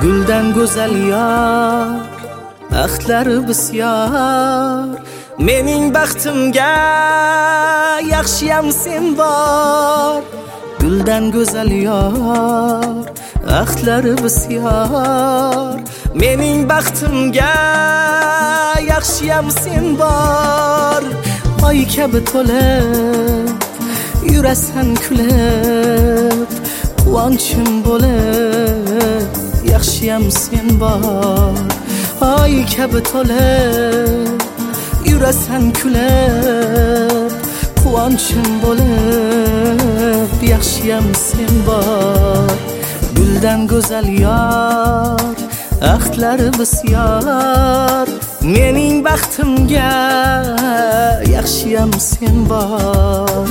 guldan go'zal yor, baxtlari bisyor. Mening baxtimga yaxshiyam sen bor. Guldan go'zal yor, baxtlari bisyor. Mening baxtimga yaxshiyam sen bor. Oy kabi to'lib yurasan kulib, quvonchim bo'lib yaxshiyam sen bor. Oy kabi to'lib yurasan kulib, quvonchim bo'lib yaxshiyam sen bor. Guldan go'zal yor, baxtlari bisyor. Mening baxtimga yaxshiyam sen bor.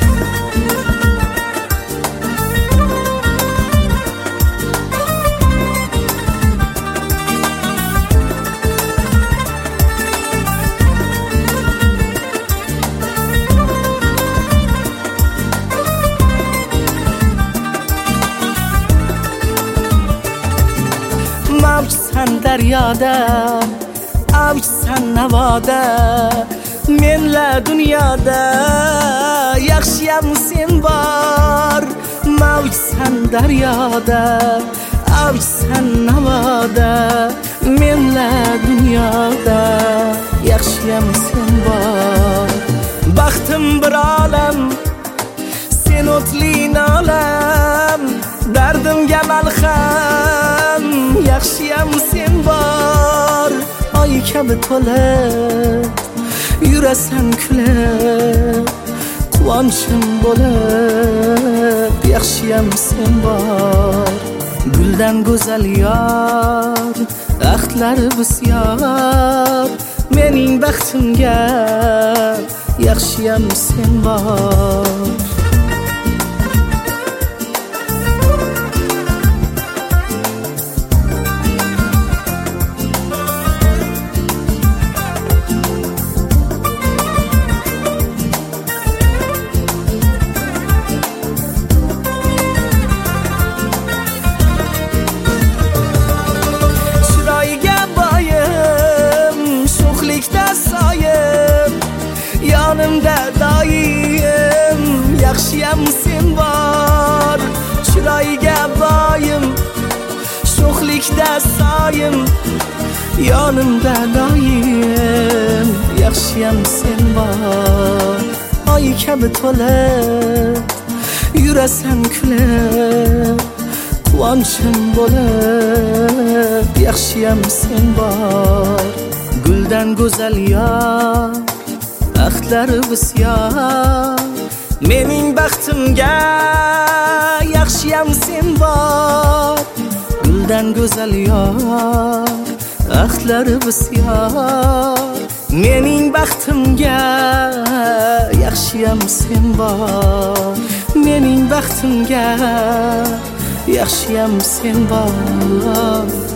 Mavjsan daryoda, avjsan navoda, menla dunyoda yaxshiyam sen bor. Mavjsan daryoda, avjsan navoda, menla dunyoda yaxshiyam sen bor. Baxtim bir olam, sen o'tli nolam, dardimga malham yaxshiyam sen bor. Oy kabi to'lib yurasan kulib, quvonchim bo'lib yaxshiyam sen bor. Guldan go'zal yor, baxtlari bisyor. Mening baxtimga yaxshiyam sen bor. Yonimda doim yaxshiyam sen bor. Chiroyiga boyim, sho'xlikda soyim. Yonimda doim yaxshiyam sen bor. Oy kabi to'lib yurasan kulib, quvonchim bo'lib yaxshiyam sen bor. Guldan go'zal yor, baxtlari bisyor. Mening baxtimga yaxshiyam sen bor. Guldan go'zal yor, baxtlari bisyor. Mening baxtimga yaxshiyam sen bor. Mening baxtimga yaxshiyam sen bor.